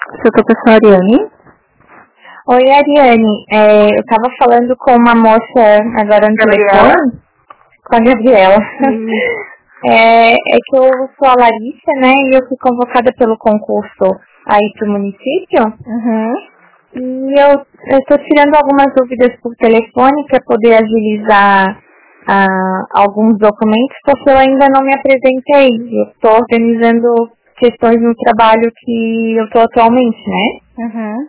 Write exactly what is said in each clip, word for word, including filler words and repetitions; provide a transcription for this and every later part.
Sou professora Ariane. Oi, Ariane. É, eu estava falando com uma moça agora no Gabriela. telefone, com a Gabriela. é, é que eu sou a Larissa, né? E eu fui convocada pelo concurso aí pro município. Uhum. E eu estou tirando algumas dúvidas por telefone para poder agilizar ah, alguns documentos, porque eu ainda não me apresentei. Eu estou organizando questões no trabalho que eu estou atualmente, né? Uhum.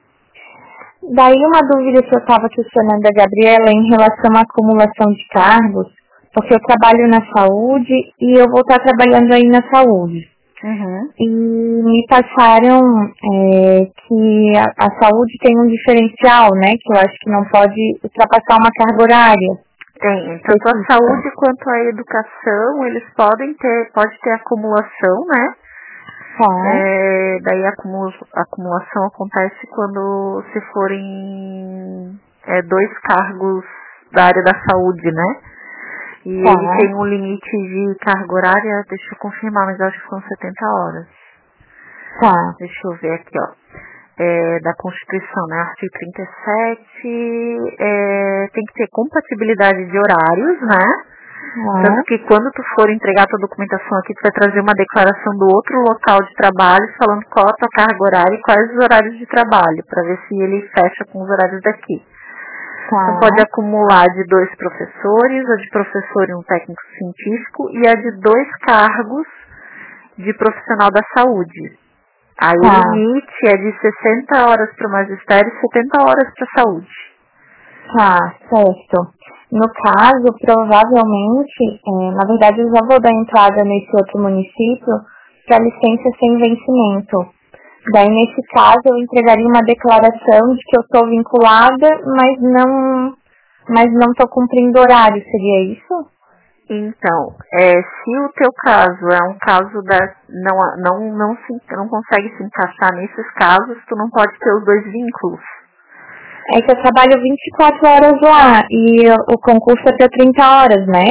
Daí uma dúvida que eu estava questionando a Gabriela em relação à acumulação de cargos, porque eu trabalho na saúde e eu vou estar trabalhando aí na saúde. Uhum. E me passaram é, que a, a saúde tem um diferencial, né? Que eu acho que não pode ultrapassar uma carga horária. Tem, tanto a saúde quanto a educação, eles podem ter, pode ter acumulação, né? Tá. É, daí a acumula, a acumulação acontece quando se forem é, dois cargos da área da saúde, né? E Tá. ele tem um limite de carga horária, deixa eu confirmar, mas eu acho que são setenta horas. Tá. Deixa eu ver aqui, ó. É, da Constituição, né? Artigo trinta e sete, é, tem que ter compatibilidade de horários, né? Tá. Tanto que quando tu for entregar tua documentação aqui, tu vai trazer uma declaração do outro local de trabalho, falando qual a tua carga horária e quais os horários de trabalho, para ver se ele fecha com os horários daqui. Tá. Não pode acumular de dois professores, a de professor e um técnico científico, e a de dois cargos de profissional da saúde. Aí Tá. o limite é de sessenta horas para o magistério e setenta horas para a saúde. Tá, certo. No caso, provavelmente, é, na verdade eu já vou dar entrada nesse outro município para licença sem vencimento. Daí, nesse caso, eu entregaria uma declaração de que eu estou vinculada, mas não mas não estou cumprindo horário, seria isso? Então, é, se o teu caso é um caso da não não não se, não consegue se encaixar nesses casos, tu não pode ter os dois vínculos. É que eu trabalho vinte e quatro horas lá e o concurso é para trinta horas, né?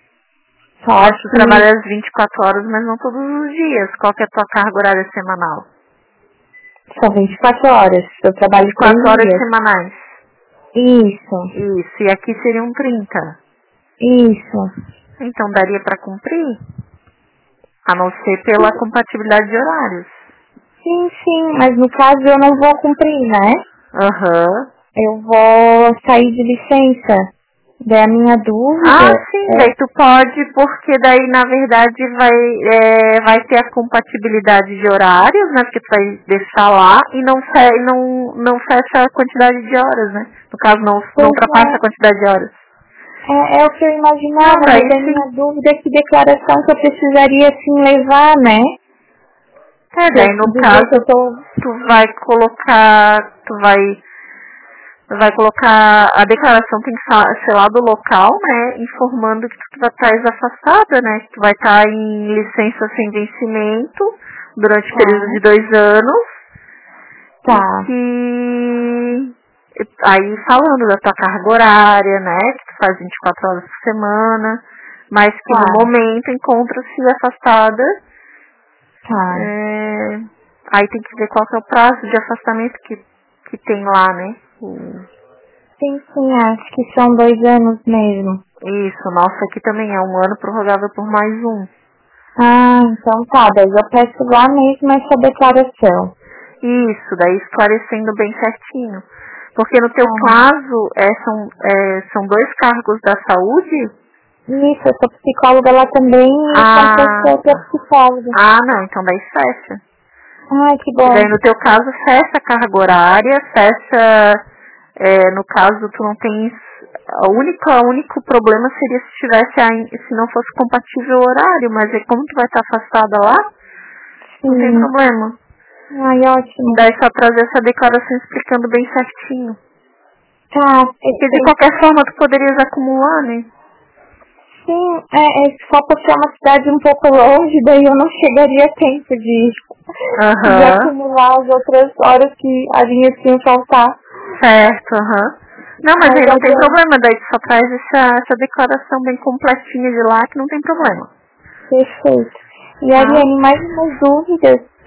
Só Tu que trabalha as vinte e quatro horas, mas não todos os dias. Qual que é a tua carga horária semanal? são vinte e quatro horas. Eu trabalho vinte e quatro três horas dias. semanais. Isso, Isso, e aqui seriam trinta. isso. Então daria para cumprir, a não ser pela compatibilidade de horários. Sim, sim, mas no caso eu não vou cumprir, né? Aham. Uhum. Eu vou sair de licença. Daí a minha dúvida... Ah, sim, é... daí tu pode, porque daí na verdade vai, é, vai ter a compatibilidade de horários, né? Porque tu vai deixar lá e não, fe, não, não fecha a quantidade de horas, né? No caso, não, não ultrapassa é. a quantidade de horas. É, é o que eu imaginava, Não, mas daí a sim. minha dúvida é que declaração que eu precisaria assim levar, né? É, daí no caso, que eu tô... tu vai colocar, tu vai, vai colocar, a declaração tem que ser lá do local, né, informando que tu vai estar afastada, né, que tu vai estar em licença sem vencimento durante o Tá. período de dois anos. Tá. E que, aí falando da tua carga horária, né, que tu faz vinte e quatro horas por semana, mas que Tá. no momento encontra-se afastada. Tá. É, aí tem que ver qual que é o prazo de afastamento que, que tem lá, né? O... Sim, sim, acho que são dois anos mesmo. Isso, nossa, aqui também é um ano prorrogável por mais um. Ah, então tá, daí eu peço lá mesmo essa declaração. Isso, daí esclarecendo bem certinho. Porque no teu Ah. caso, é, são, é, são dois cargos da saúde? Isso, eu sou psicóloga lá também e Ah, sou outra psicóloga. ah, não, então daí fecha. Ai, que E bom. daí no teu caso fecha a carga horária, fecha, é, no caso tu não tens, a única, o único problema seria se tivesse, a, se não fosse compatível o horário, mas é como tu vai estar afastada lá, Sim. não tem problema. Ai, ótimo. Daí só trazer essa declaração explicando bem certinho. Tá. Porque de qualquer forma tu poderias acumular, né? Sim, é, é só porque é uma cidade um pouco longe, daí eu não chegaria a tempo de, Uhum. de acumular as outras horas que a linha tinha que faltar. Certo, aham. Uhum. Não, mas, mas aí não tem eu... problema, daí tu só traz essa, essa declaração bem completinha de lá que não tem problema. Perfeito. E Ah. Ariane, mais umas dúvidas.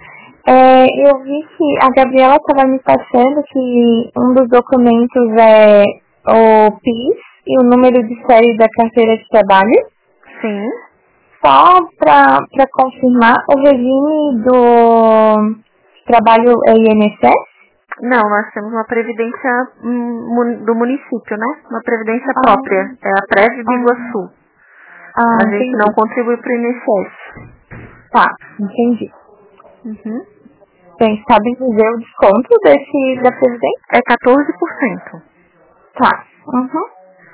É, eu vi que a Gabriela estava me passando que um dos documentos é o P I S e o número de série da carteira de trabalho. Sim. Só para confirmar, o regime do trabalho é I N S S? Não, nós temos uma previdência hum, do município, né? Uma previdência Ah. própria. É a Prev do Iguaçu. Ah, a gente entendi. não contribui para o I N S S. Tá, entendi. Uhum. Bem, sabem dizer o desconto desse, da previdência? É quatorze por cento. Tá. Uhum.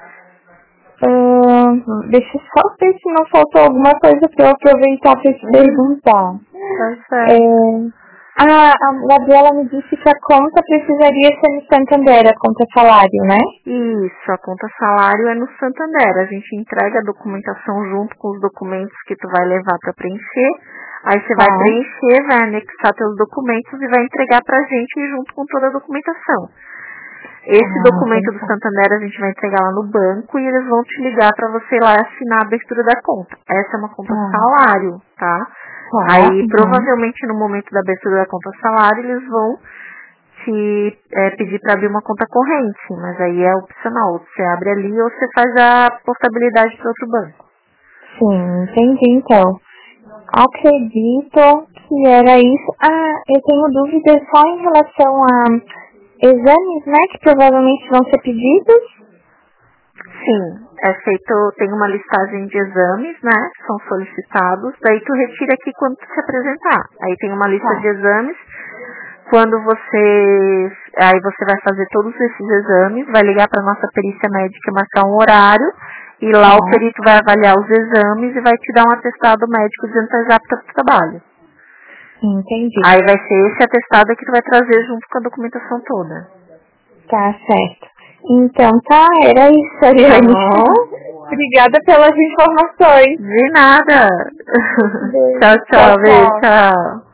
Uh, deixa eu só ver se não faltou alguma coisa para eu aproveitar para te perguntar. Tá certo. É... Ah, a Gabriela me disse que a conta precisaria ser no Santander, a conta salário, né? Isso, a conta salário é no Santander. A gente entrega a documentação junto com os documentos que tu vai levar para preencher. Aí você vai Tá. preencher, vai anexar teus documentos e vai entregar pra gente junto com toda a documentação. Esse Ah, documento entendi. do Santander a gente vai entregar lá no banco e eles vão te ligar para você ir lá assinar a abertura da conta. Essa é uma conta Ah. salário, tá? Tá. Aí Uhum. provavelmente no momento da abertura da conta salário eles vão te é, pedir para abrir uma conta corrente, mas aí é opcional. Você abre ali ou você faz a portabilidade para outro banco. Sim, entendi então. Acredito que era isso. Ah, eu tenho dúvidas só em relação a exames, né, que provavelmente vão ser pedidos. Sim, é feito, tem uma listagem de exames, né, que são solicitados, daí tu retira aqui quando tu se apresentar. Aí tem uma lista Tá. de exames, quando você, aí você vai fazer todos esses exames, vai ligar para nossa perícia médica, marcar um horário, e lá Tá. o perito vai avaliar os exames e vai te dar um atestado médico dizendo que tá apta para o trabalho. Entendi. Aí vai ser esse atestado que tu vai trazer junto com a documentação toda. Tá certo. Então tá, era isso, Ariane. Tá bom? Obrigada pelas informações. De nada. Beijo. Tchau, tchau, Tchau, beijo, tchau. tchau.